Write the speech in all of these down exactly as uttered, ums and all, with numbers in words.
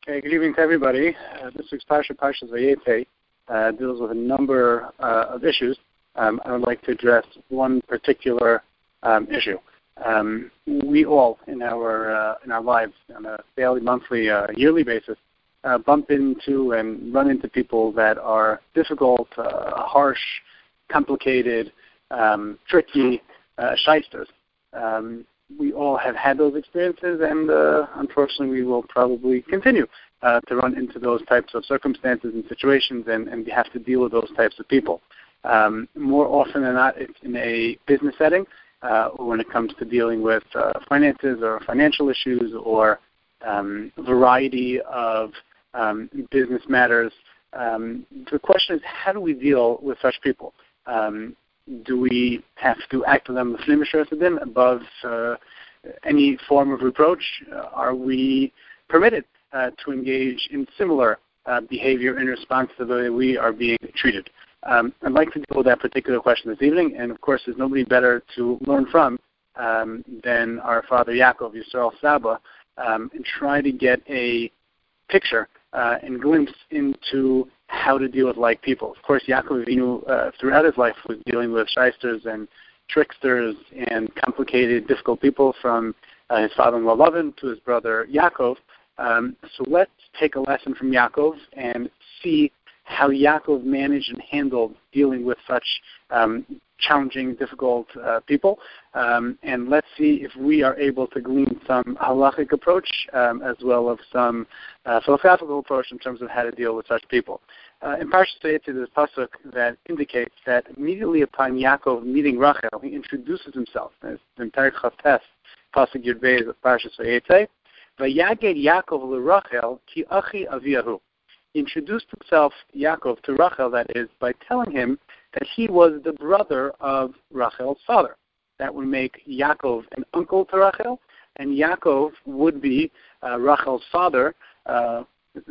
Okay, good evening to everybody. Uh, this week's Parsha, Parshas Vayetze, uh, deals with a number uh, of issues. Um, I would like to address one particular um, issue. Um, we all, in our uh, in our lives, on a daily, monthly, uh, yearly basis, uh, bump into and run into people that are difficult, uh, harsh, complicated, um, tricky, uh, shysters. Um, we all have had those experiences, and uh, unfortunately we will probably continue uh, to run into those types of circumstances and situations, and, and we have to deal with those types of people. Um, more often than not, it's in a business setting, uh, or when it comes to dealing with uh, finances or financial issues or um, a variety of um, business matters. Um, the question is, how do we deal with such people? Um, Do we have to act on them above uh, any form of reproach? Uh, are we permitted uh, to engage in similar uh, behavior in response to the way we are being treated? Um, I'd like to deal with that particular question this evening, and of course there's nobody better to learn from um, than our father Yaakov, Yisrael Saba, um, and try to get a picture uh, and glimpse into how to deal with like people. Of course, Yaakov Avinu, uh, throughout his life, was dealing with shysters and tricksters and complicated, difficult people, from uh, his father-in-law Lavan to his brother Yaakov. Um, so let's take a lesson from Yaakov and see how Yaakov managed and handled dealing with such um, challenging, difficult uh, people. Um, and let's see if we are able to glean some halachic approach um, as well as some uh, philosophical approach in terms of how to deal with such people. Uh, in Parshas Vayetze, there's a pasuk that indicates that immediately upon Yaakov meeting Rachel, he introduces himself. It's in Perek Chavtes, pasuk Yud Beis of Parshas Vayetze. Vayaged Yaakov leRachel ki achi aviyahu. He introduced himself, Yaakov, to Rachel, that is, by telling him that he was the brother of Rachel's father. That would make Yaakov an uncle to Rachel, and Yaakov would be uh, Rachel's father, uh,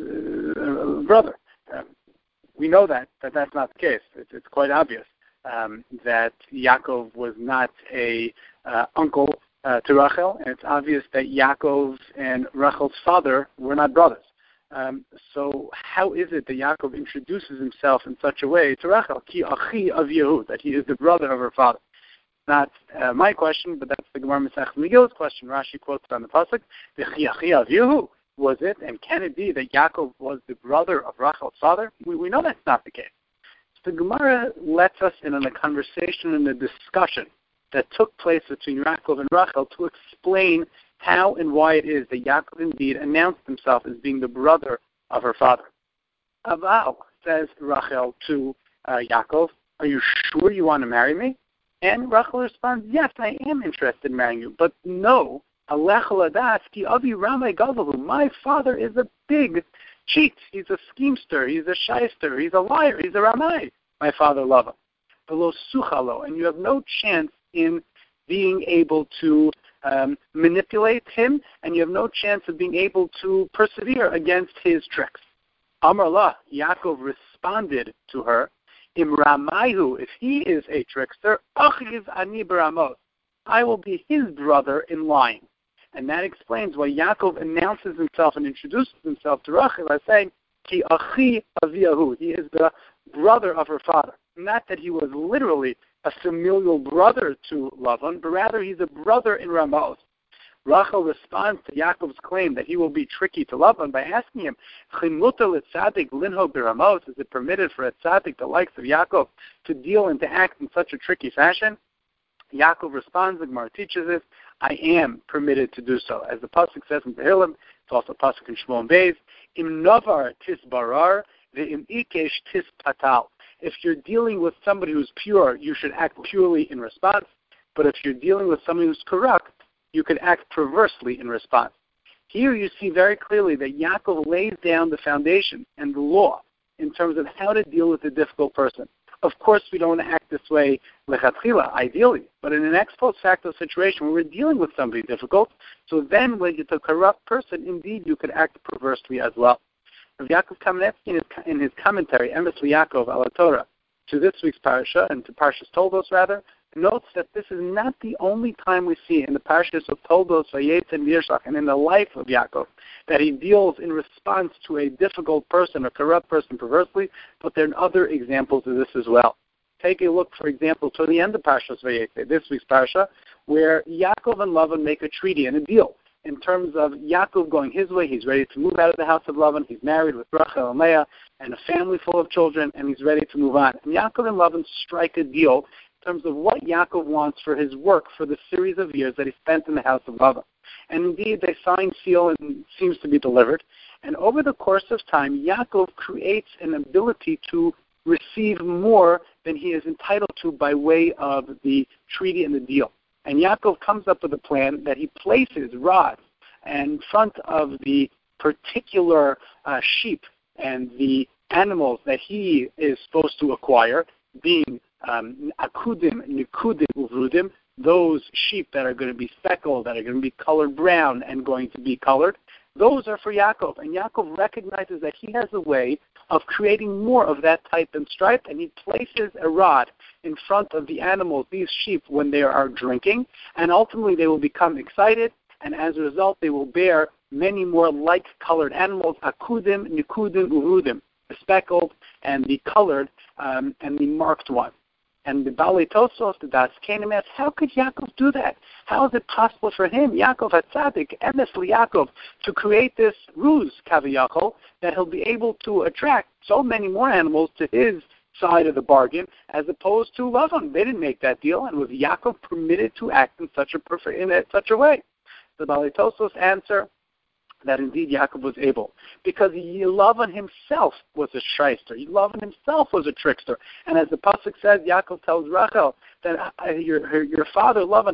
uh, brother. Uh, we know that, that that's not the case. It's, it's quite obvious um, that Yaakov was not a uh, uncle uh, to Rachel, and it's obvious that Yaakov and Rachel's father were not brothers. Um, so how is it that Yaakov introduces himself in such a way to Rachel, ki achi aviyahu, that he is the brother of her father? Not uh, my question, but that's the Gemara Masechet Megillah's question. Rashi quotes on the pasuk, "V'chi achi aviyahu." Was it, and can it be, that Yaakov was the brother of Rachel's father? We, we know that's not the case. So the Gemara lets us in on a conversation and a discussion that took place between Yaakov and Rachel to explain how and why it is that Yaakov indeed announced himself as being the brother of her father. Aval, says Rachel to uh, Yaakov, "Are you sure you want to marry me?" And Rachel responds, "Yes, I am interested in marrying you, but no, Alech ladas ki avi ramai gavalu. My father is a big cheat. He's a schemester. He's a shyster. He's a liar. He's a ramai. My father Lavan. Velo suchalo, and you have no chance in being able to Um, manipulate him, and you have no chance of being able to persevere against his tricks." Amar lah, Yaakov responded to her, "Im Ramayu, if he is a trickster, achiv ani b'ramot, I will be his brother in lying." And that explains why Yaakov announces himself and introduces himself to Rachel by saying, "Ki achi aviyahu," he is the brother of her father. Not that he was literally a familial brother to Lavan, but rather he's a brother in Ramos. Rachel responds to Yaakov's claim that he will be tricky to Lavan by asking him, "Chimuta l'tzadik linho b'Ramos, is it permitted for a tzaddik, the likes of Yaakov, to deal and to act in such a tricky fashion?" Yaakov responds, the Gemara teaches us, "I am permitted to do so." As the pasuk says in Tehillim, it's also a pasuk in Shmon Beis, "Im navar tisbarar ve'im ikesh tispatal." If you're dealing with somebody who's pure, you should act purely in response. But if you're dealing with somebody who's corrupt, you could act perversely in response. Here you see very clearly that Yaakov lays down the foundation and the law in terms of how to deal with a difficult person. Of course, we don't act this way lechatchila, ideally, but in an ex post facto situation where we're dealing with somebody difficult, so then when it's a corrupt person, indeed you could act perversely as well. Yaakov Kamenetsky, in his, in his commentary, Emes Yaakov ala Torah, to this week's parasha, and to Parshas Toldos rather, notes that this is not the only time we see in the Parshas of Toldos, Vayetz, and Yirshach, and in the life of Yaakov, that he deals in response to a difficult person, a corrupt person perversely, but there are other examples of this as well. Take a look, for example, to the end of Parshas Vayetz, this week's Parsha, where Yaakov and Lavan make a treaty and a deal. In terms of Yaakov going his way, he's ready to move out of the house of Lavan. He's married with Rachel and Leah and a family full of children, and he's ready to move on. And Yaakov and Lavan strike a deal in terms of what Yaakov wants for his work for the series of years that he spent in the house of Lavan. And indeed, they sign, seal, and it seems to be delivered. And over the course of time, Yaakov creates an ability to receive more than he is entitled to by way of the treaty and the deal. And Yaakov comes up with a plan that he places rods in front of the particular uh, sheep and the animals that he is supposed to acquire, being um, akudim, nikudim, uvrudim, those sheep that are going to be speckled, that are going to be colored brown and going to be colored. Those are for Yaakov. And Yaakov recognizes that he has a way of creating more of that type and stripe, and he places a rod in front of the animals, these sheep, when they are drinking, and ultimately they will become excited, and as a result they will bear many more like-colored animals, akudim, nikudim, urudim, the speckled and the colored um, and the marked one. And the Balei Tosfos, the Das Kanim, asks, how could Yaakov do that? How is it possible for him, Yaakov HaTzadik, Emes Yaakov, to create this ruse, Kaviyachol, that he'll be able to attract so many more animals to his side of the bargain, as opposed to Lavan? They didn't make that deal, and was Yaakov permitted to act in such a perfect, in such a way? The Balei Tosfos answer that indeed Yaakov was able, because Lavan himself was a shyster. Lavan himself was a trickster. And as the pasuk says, Yaakov tells Rachel that uh, your your father Lavan,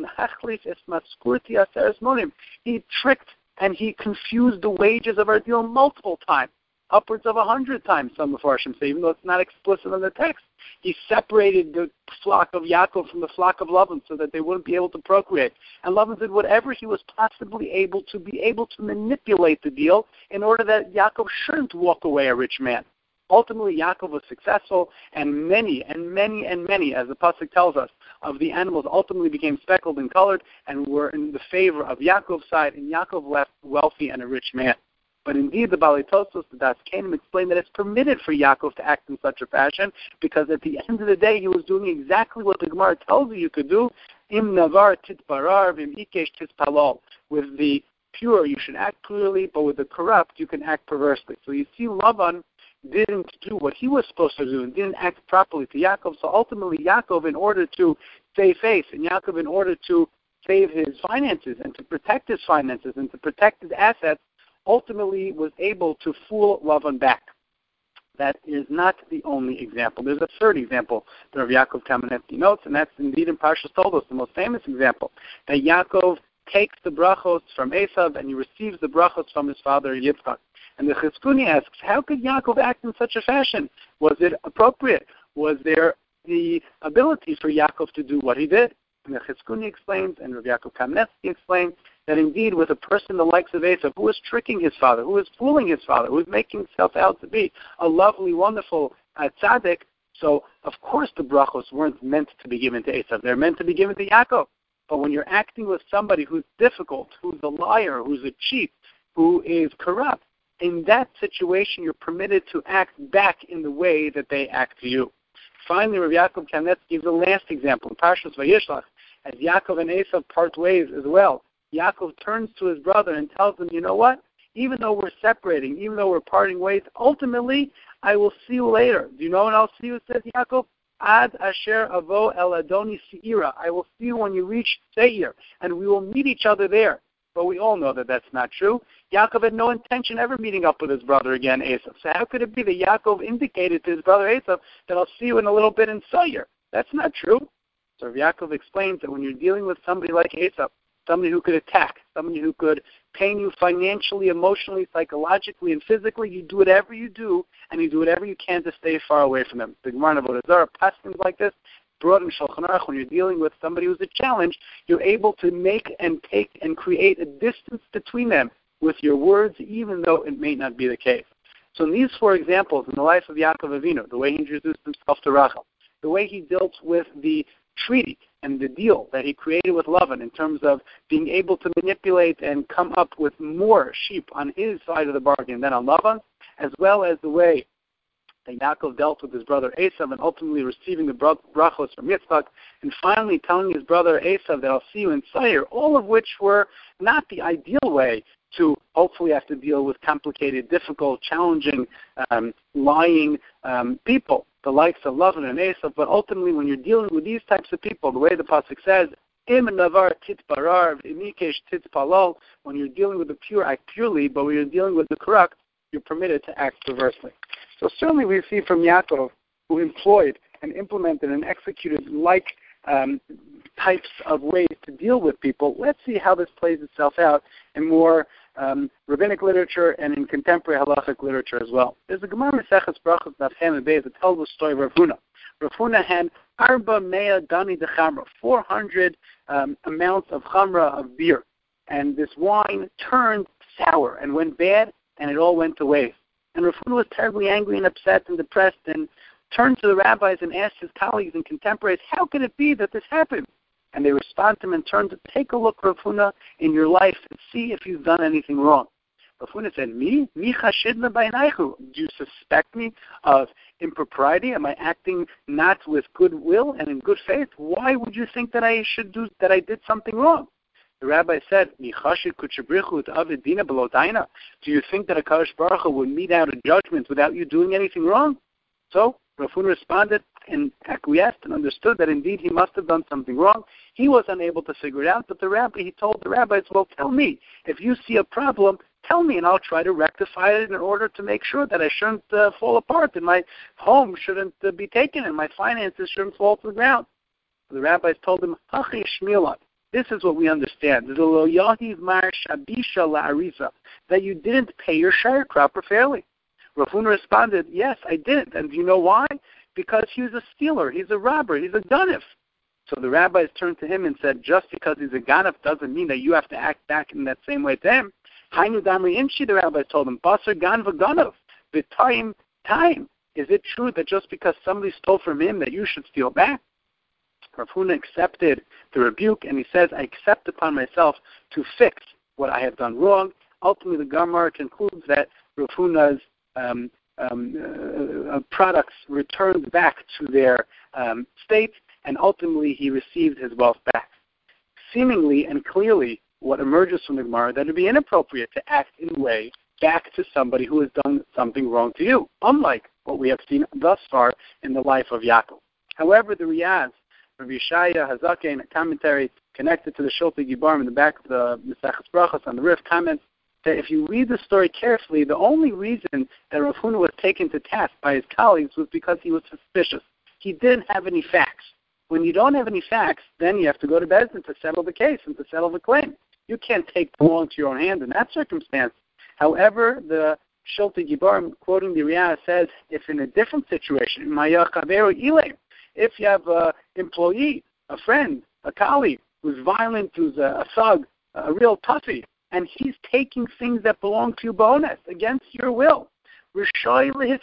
he tricked and he confused the wages of our deal multiple times, upwards of a hundred times, some of Farshim say, even though it's not explicit in the text. He separated the flock of Yaakov from the flock of Lavan so that they wouldn't be able to procreate. And Lavan did whatever he was possibly able to be able to manipulate the deal in order that Yaakov shouldn't walk away a rich man. Ultimately, Yaakov was successful, and many and many and many, as the pasuk tells us, of the animals ultimately became speckled and colored and were in the favor of Yaakov's side, and Yaakov left wealthy and a rich man. But indeed, the Balei Tosfos, the Das Kanim, explained that it's permitted for Yaakov to act in such a fashion, because at the end of the day, he was doing exactly what the Gemara tells you you could do. Im navar titbarar, vim ikesh titpalol. With the pure, you should act clearly, but with the corrupt, you can act perversely. So you see, Lavan didn't do what he was supposed to do and didn't act properly to Yaakov. So ultimately, Yaakov, in order to save face, and Yaakov, in order to save his finances and to protect his finances and to protect his assets, ultimately was able to fool Lavan back. That is not the only example. There's a third example that Rav Yaakov Kamenetsky notes, and that's indeed in Parshas Toldos, the most famous example, that Yaakov takes the brachos from Esav and he receives the brachos from his father Yitzchak. And the Chizkuni asks, how could Yaakov act in such a fashion? Was it appropriate? Was there the ability for Yaakov to do what he did? And the Chizkuni explains, and Rav Yaakov Kamenetsky explains, that indeed with a person the likes of Esav, who was tricking his father, who was fooling his father, who was making himself out to be a lovely, wonderful uh, tzaddik, so of course the brachos weren't meant to be given to Esav. They're meant to be given to Yaakov. But when you're acting with somebody who's difficult, who's a liar, who's a cheat, who is corrupt, in that situation you're permitted to act back in the way that they act to you. Finally, Rav Yaakov Kamenetsky gives the last example in Parshas Vayishlach, as Yaakov and Esav part ways as well. Yaakov turns to his brother and tells him, you know what? Even though we're separating, even though we're parting ways, ultimately, I will see you later. Do you know when I'll see you, says Yaakov? Ad asher avo el adoni seira. I will see you when you reach Seir, and we will meet each other there. But we all know that that's not true. Yaakov had no intention ever meeting up with his brother again, Esav. So how could it be that Yaakov indicated to his brother Esav that I'll see you in a little bit in Seir? That's not true. So Yaakov explains that when you're dealing with somebody like Esav, somebody who could attack, somebody who could pain you financially, emotionally, psychologically, and physically, you do whatever you do, and you do whatever you can to stay far away from them. The Gemara in Avodah Zarah, past things like this, brought in Shulchan Aruch, when you're dealing with somebody who's a challenge, you're able to make and take and create a distance between them with your words, even though it may not be the case. So in these four examples, in the life of Yaakov Avinu, the way he introduced himself to Rachel, the way he dealt with the treaty and the deal that he created with Lavan in terms of being able to manipulate and come up with more sheep on his side of the bargain than on Lavan, as well as the way that Yaakov dealt with his brother Esav and ultimately receiving the brachos from Yitzchak, and finally telling his brother Esav that I'll see you in Seir, all of which were not the ideal way to hopefully have to deal with complicated, difficult, challenging, um, lying um, people, the likes of Lavan and Esav. But ultimately, when you're dealing with these types of people, the way the pasuk says, Im navar titbarar, imikesh titpalol, when you're dealing with the pure, act purely, but when you're dealing with the corrupt, you're permitted to act perversely. So certainly we see from Yaakov, who employed and implemented and executed like um, types of ways to deal with people. Let's see how this plays itself out in more um, rabbinic literature and in contemporary halachic literature as well. There's a Gemara Maseches Brachos Daf Chem Beis that tells the story of Rav Huna. Rav Huna had Arba Mea Dani de Chamra, four hundred um, amounts of Chamra, of beer. And this wine turned sour and went bad, and it all went to waste. And Rav Huna was terribly angry and upset and depressed and turned to the rabbis and asked his colleagues and contemporaries, how can it be that this happened? And they respond to him in terms of, take a look, Rav Huna, in your life and see if you've done anything wrong. Rav Huna said, Me? Mi chashidna b'einaychu? Do you suspect me of impropriety? Am I acting not with goodwill and in good faith? Why would you think that I should do, that I did something wrong? The rabbi said, Do you think that a Kadosh Baruch Hu would mete out a judgment without you doing anything wrong? So Rav Huna responded and acquiesced and understood that indeed he must have done something wrong. He was unable to figure it out, but the rabbi, he told the rabbis, well, tell me. If you see a problem, tell me, and I'll try to rectify it in order to make sure that I shouldn't uh, fall apart, and my home shouldn't uh, be taken, and my finances shouldn't fall to the ground. The rabbis told him, Hachi Shmilat. This is what we understand, that you didn't pay your sharecropper fairly. Rav Huna responded, yes, I didn't. And do you know why? Because he was a stealer, he's a robber, he's a ganef. So the rabbis turned to him and said, just because he's a ganef doesn't mean that you have to act back in that same way to him. Hainu damri inchi, the rabbis told him, basar ganva ganef, the time, time. Is it true that just because somebody stole from him that you should steal back? Rav Huna accepted the rebuke, and he says, I accept upon myself to fix what I have done wrong. Ultimately, the Gemara concludes that Rav Huna's um, um, uh, uh, products returned back to their um, state, and ultimately he received his wealth back. Seemingly and clearly, what emerges from the Gemara, that it would be inappropriate to act in a way back to somebody who has done something wrong to you, unlike what we have seen thus far in the life of Yaakov. However, the Riyaz, Rav Yeshaya Hazake, in a commentary connected to the Shulti Gibarim in the back of the Maseches Brachos on the Rif, comments that if you read the story carefully, the only reason that Rav Huna was taken to task by his colleagues was because he was suspicious. He didn't have any facts. When you don't have any facts, then you have to go to Bezdin to settle the case and to settle the claim. You can't take the law into your own hand in that circumstance. However, the Shulti Gibarim, quoting the Riyah, says, if in a different situation, if you have an employee, a friend, a colleague who's violent, who's a, a thug, a real toughie, and he's taking things that belong to you bonus against your will, you're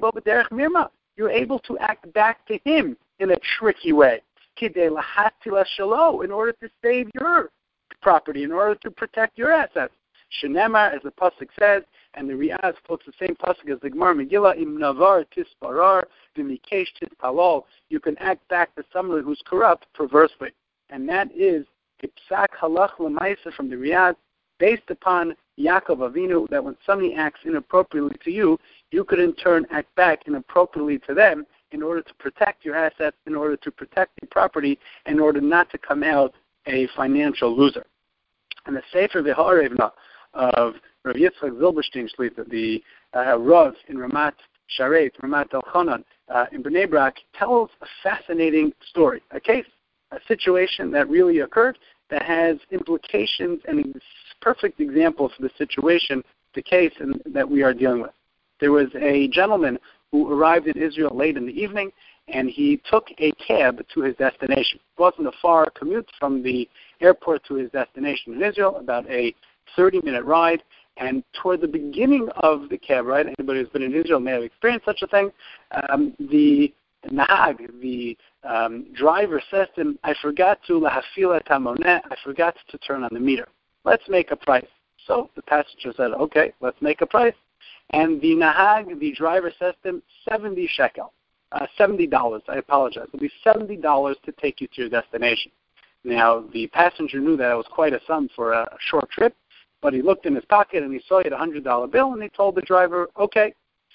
able to act back to him in a tricky way in order to save your property, in order to protect your assets. Shenemar, as the pasuk says, and the Riaz quotes the same pasuk as the Gemara Megillah, Im navar tisparar v'mikesh titpalol. You can act back to someone who's corrupt perversely, and that is a psak halach l'maisa from the Riaz, based upon Yaakov Avinu, that when somebody acts inappropriately to you, you could in turn act back inappropriately to them in order to protect your assets, in order to protect your property, in order not to come out a financial loser. And the Sefer V'Ha'arevna of Rav Yitzchak Zilberstein Shlita, the uh, Rav in Ramat Sharet, Ramat Elchanan, uh, in Bnei Brak, tells a fascinating story, a case, a situation that really occurred that has implications and a perfect example for the situation, the case in, that we are dealing with. There was a gentleman who arrived in Israel late in the evening, and he took a cab to his destination. It wasn't a far commute from the airport to his destination in Israel, about a thirty-minute ride. And toward the beginning of the cab ride, anybody who's been in Israel may have experienced such a thing, um, the Nahag, the um, driver, says to him, I forgot to lahafila tamoneh, I forgot to turn on the meter. Let's make a price. So the passenger said, okay, let's make a price. And the Nahag, the driver, says to him, seventy shekel, uh, seventy dollars, I apologize. It'll be seventy dollars to take you to your destination. Now, the passenger knew that it was quite a sum for a short trip, but he looked in his pocket and he saw he had a one hundred dollar bill, and he told the driver, okay.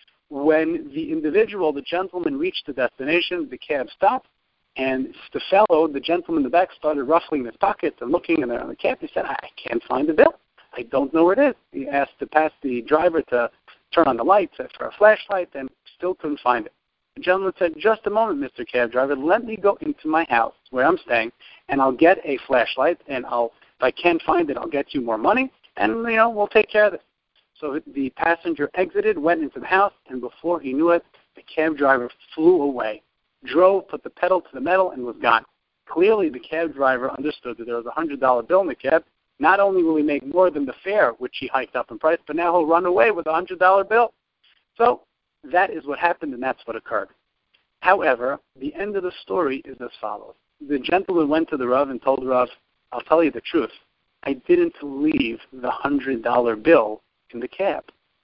When the individual, the gentleman, reached the destination, the cab stopped, and the fellow, the gentleman in the back, started ruffling his pockets and looking in the, in the cab. He said, I can't find the bill. I don't know where it is. He asked to pass the driver to turn on the lights for a flashlight, and still couldn't find it. The gentleman said, just a moment, Mister Cab Driver, let me go into my house where I'm staying, and I'll get a flashlight, and I'll, if I can't find it, I'll get you more money, and, you know, we'll take care of this. So the passenger exited, went into the house, and before he knew it, the cab driver flew away, drove, put the pedal to the metal, and was gone. Clearly, the cab driver understood that there was a one hundred dollar bill in the cab. Not only will he make more than the fare, which he hiked up in price, but now he'll run away with a one hundred dollar bill. So that is what happened, and that's what occurred. However, the end of the story is as follows. The gentleman went to the Rav and told the Rav, I'll tell you the truth. I didn't leave the one hundred dollar bill in the cab.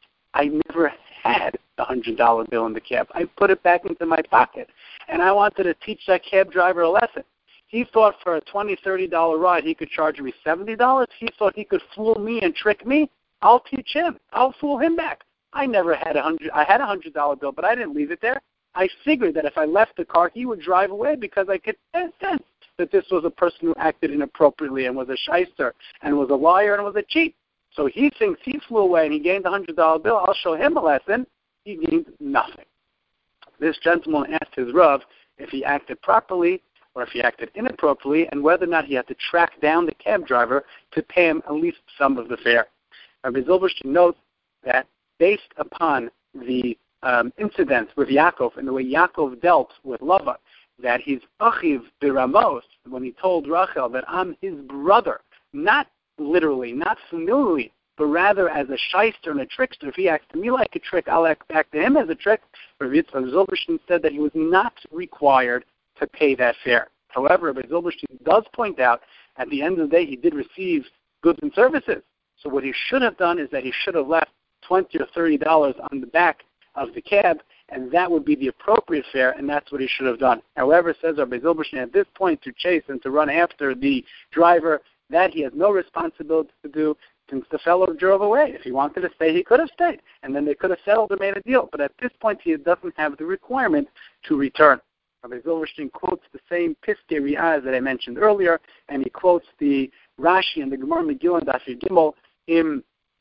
I never had the one hundred dollar bill in the cab. I put it back into my pocket, and I wanted to teach that cab driver a lesson. He thought for a twenty dollars, thirty dollars ride he could charge me seventy dollars. He thought he could fool me and trick me. I'll teach him. I'll fool him back. I never had a hundred. I had a one hundred dollar bill, but I didn't leave it there. I figured that if I left the car, he would drive away because I could sense that this was a person who acted inappropriately and was a shyster and was a liar and was a cheat. So he thinks he flew away and he gained a one hundred dollar bill. I'll show him a lesson. He gained nothing. This gentleman asked his Rav if he acted properly or if he acted inappropriately, and whether or not he had to track down the cab driver to pay him at least some of the fare. Rabbi Zilberstein notes that based upon the um, incident with Yaakov and the way Yaakov dealt with Lavan, that his achiv biramos, when he told Rachel that I'm his brother, not literally, not familiarly, but rather as a shyster and a trickster. If he acts to me like a trick, I'll act back to him as a trick. Rabbi Yitzchak Zilberstein said that he was not required to pay that fare. However, Rabbi Zilberstein does point out at the end of the day he did receive goods and services. So what he should have done is that he should have left twenty or thirty dollars on the back of the cab, and that would be the appropriate fare, and that's what he should have done. However, says Rabbi Zilberstein, at this point to chase and to run after the driver, that he has no responsibility to do, since the fellow drove away. If he wanted to stay, he could have stayed, and then they could have settled and made a deal. But at this point, he doesn't have the requirement to return. Rabbi Zilberstein quotes the same Piskei Ri'ah that I mentioned earlier, and he quotes the Rashi and the Gemara Megillah Daf Gimel in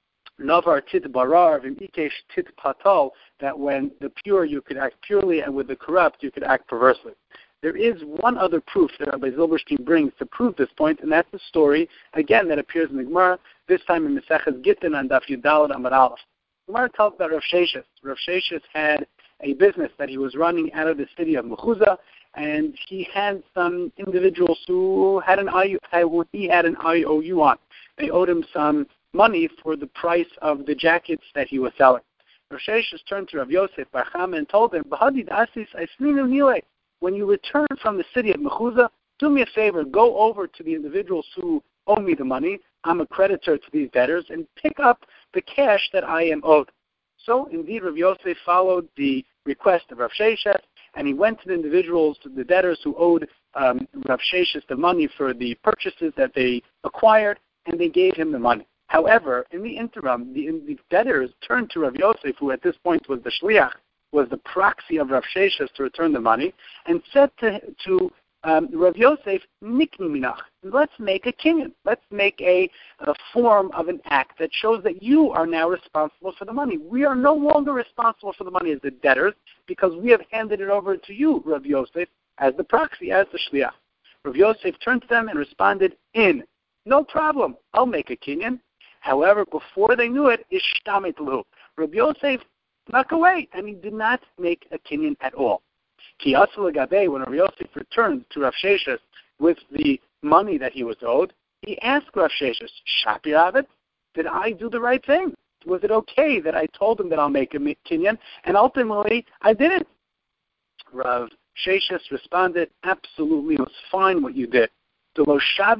Navar Tit Barar, in Ikesh Tit Patal, that when the pure you could act purely, and with the corrupt you could act perversely. There is one other proof that Rabbi Zilberstein brings to prove this point, and that's the story, again, that appears in the Gemara, this time in Maseches Gittin on Daf Yudalad Amud Aleph. The Gemara tells about Rav Sheshes. Rav Sheshes had a business that he was running out of the city of Mechuzah, and he had some individuals who had an I O U, he had an I O U on. They owed him some money for the price of the jackets that he was selling. Rav Sheshes turned to Rav Yosef Bar Chama and told him, "B'hadid asis aisninu nilei." When you return from the city of Mechuzah, do me a favor, go over to the individuals who owe me the money. I'm a creditor to these debtors, and pick up the cash that I am owed. So, indeed, Rav Yosef followed the request of Rav Sheshes, and he went to the individuals, to the debtors who owed um, Rav Sheshes the money for the purchases that they acquired, and they gave him the money. However, in the interim, the, the debtors turned to Rav Yosef, who at this point was the shliach, was the proxy of Rav Sheshes to return the money, and said to, to um, Rav Yosef, Nikni minach, let's make a kinyan. Let's make a, a form of an act that shows that you are now responsible for the money. We are no longer responsible for the money as the debtors, because we have handed it over to you, Rav Yosef, as the proxy, as the shliach. Rav Yosef turned to them and responded, in. No problem, I'll make a kinyan. However, before they knew it, ishtamet lu. Rav Yosef snuck away, and he did not make a kinyan at all. Ki asul gabe, when Rav Yosef returned to Rav Sheshes with the money that he was owed, he asked Rav Sheshes, Shapi Ravid, did I do the right thing? Was it okay that I told him that I'll make a kinyan, and ultimately I didn't? Rav Sheshes responded, absolutely, it was fine what you did. Rav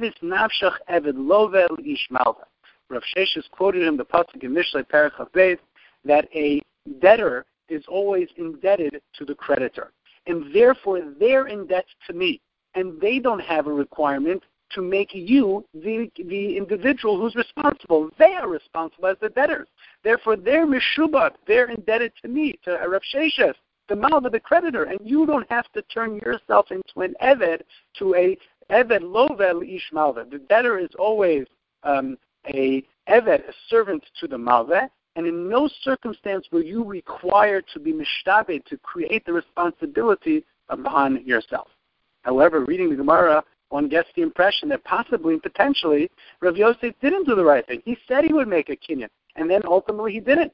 Sheshes quoted him the pasuk in Mishlei Perek Beis that a debtor is always indebted to the creditor, and therefore they're in debt to me, and they don't have a requirement to make you the the individual who's responsible. They are responsible as the debtors. Therefore, they're mishubat. They're indebted to me, to Rav Sheshes, the malva, the creditor, and you don't have to turn yourself into an eved, to a eved lovel ish malva. The debtor is always um, a eved, a servant to the malva, and in no circumstance will you require to be mishtabed, to create the responsibility upon yourself. However, reading the Gemara, one gets the impression that possibly and potentially Rav Yosef didn't do the right thing. He said he would make a kinyan, and then ultimately he didn't.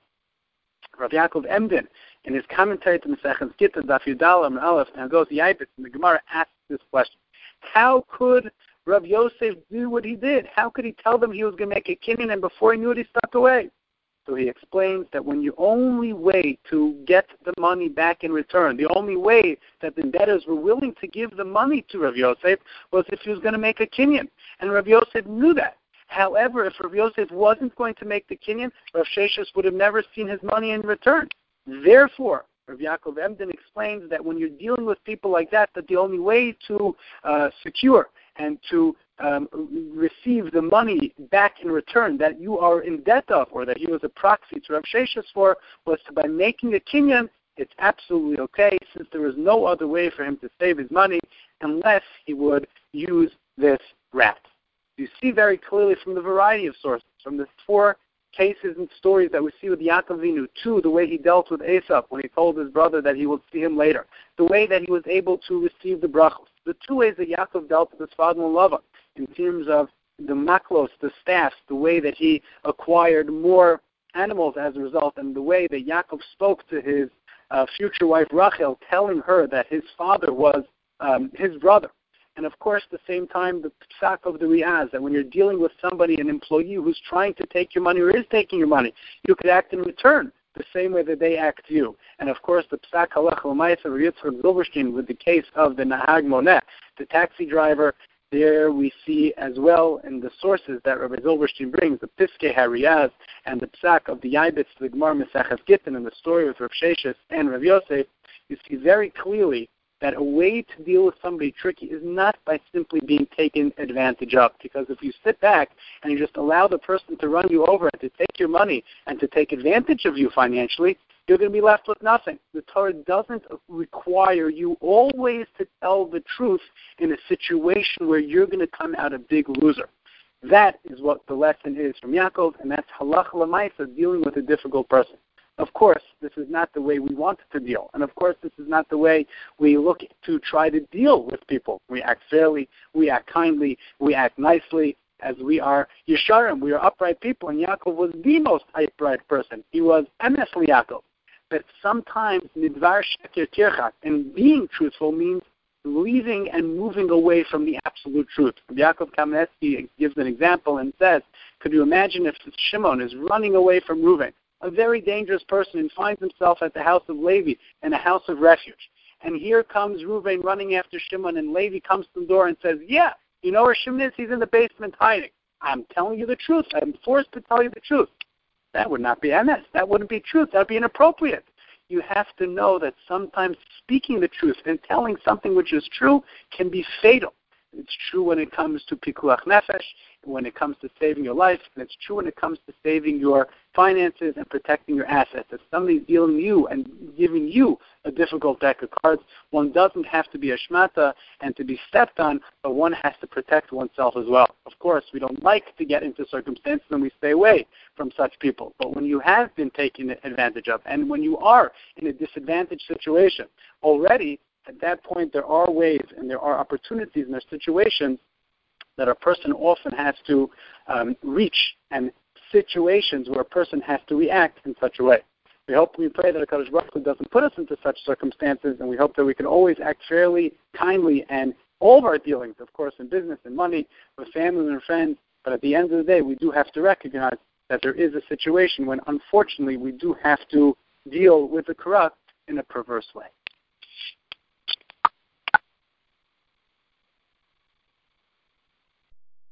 Rav Yaakov Emden, in his commentary to Maseches Gittin, Daf Yudal Amud Aleph, now goes the Yibetz, and the Gemara asks this question: how could Rav Yosef do what he did? How could he tell them he was going to make a kinyan, and before he knew it, he stuck away? So he explains that when the only way to get the money back in return, the only way that the debtors were willing to give the money to Rav Yosef was if he was going to make a kinyan. And Rav Yosef knew that. However, if Rav Yosef wasn't going to make the kinyan, Rav Sheshes would have never seen his money in return. Therefore, Rav Yaakov Emden explains that when you're dealing with people like that, that the only way to uh, secure and to um, receive the money back in return that you are in debt of, or that he was a proxy to Rav Sheshes for, was to, by making a kinyan. It's absolutely okay, since there was no other way for him to save his money unless he would use this rat. You see very clearly from the variety of sources, from the four cases and stories that we see with Yaakov Avinu, two, the way he dealt with Esav when he told his brother that he would see him later, the way that he was able to receive the brachos, the two ways that Yaakov dealt with his father-in-law in terms of the maklos, the staffs, the way that he acquired more animals as a result, and the way that Yaakov spoke to his uh, future wife Rachel, telling her that his father was um, his brother. And of course, at the same time, the psak of the Riaz, that when you're dealing with somebody, an employee who's trying to take your money or is taking your money, you could act in return the same way that they act to you. And of course, the psak halach l'maisa of Yitzchak Zilberstein with the case of the Nahag Moneh, the taxi driver. There we see as well in the sources that Rabbi Zilberstein brings, the Piskei HaRiaz and the psak of the Yibetz, the Gemara Maseches Gittin, and the story with Rav Sheshes and Rav Yosef, you see very clearly that a way to deal with somebody tricky is not by simply being taken advantage of. Because if you sit back and you just allow the person to run you over and to take your money and to take advantage of you financially, you're going to be left with nothing. The Torah doesn't require you always to tell the truth in a situation where you're going to come out a big loser. That is what the lesson is from Yaakov, and that's halach l'maisa, dealing with a difficult person. Of course, this is not the way we want to deal. And of course, this is not the way we look to try to deal with people. We act fairly, we act kindly, we act nicely, as we are Yesharim, we are upright people. And Yaakov was the most upright person. He was emes Yaakov. But sometimes, nidvar sheker tirchak, and being truthful means leaving and moving away from the absolute truth. Yaakov Kamenetsky gives an example and says, could you imagine if Shimon is running away from Reuven, a very dangerous person, and finds himself at the house of Levi in a house of refuge. And here comes Reuven running after Shimon, and Levi comes to the door and says, yeah, you know where Shimon is? He's in the basement hiding. I'm telling you the truth. I'm forced to tell you the truth. That would not be emes. That wouldn't be truth. That would be inappropriate. You have to know that sometimes speaking the truth and telling something which is true can be fatal. It's true when it comes to pikuach nefesh, when it comes to saving your life, and it's true when it comes to saving your finances and protecting your assets. If somebody's dealing with you and giving you a difficult deck of cards, one doesn't have to be a shmata and to be stepped on, but one has to protect oneself as well. Of course, we don't like to get into circumstances and we stay away from such people. But when you have been taken advantage of, and when you are in a disadvantaged situation already, at that point, there are ways and there are opportunities and there are situations that a person often has to um, reach, and situations where a person has to react in such a way. We hope, we pray that HaKadosh Baruch Hu doesn't put us into such circumstances, and we hope that we can always act fairly, kindly, and all of our dealings, of course, in business and money, with family and friends. But at the end of the day, we do have to recognize that there is a situation when, unfortunately, we do have to deal with the corrupt in a perverse way.